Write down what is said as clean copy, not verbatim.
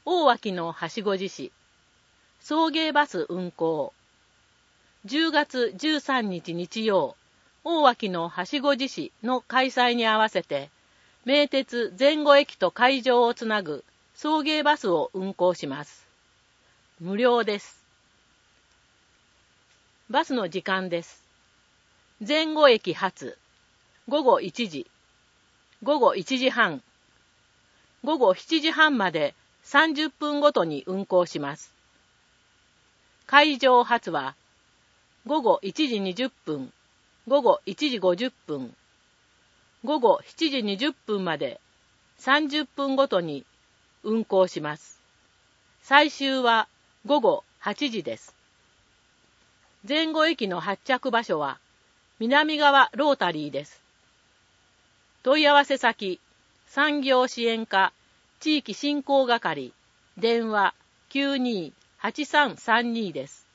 大脇のはしご寺市、送迎バス運行。10月13日日曜、大脇のはしご寺市の開催に合わせて、名鉄前後駅と会場をつなぐ送迎バスを運行します。無料です。バスの時間です。前後駅発、午後1時、午後1時半、午後7時半まで30分ごとに運行します。会場発は、午後1時20分、午後1時50分、午後7時20分まで30分ごとに運行します。最終は午後8時です。前後駅の発着場所は南側ロータリーです。問い合わせ先、産業支援課地域振興係、電話928332です。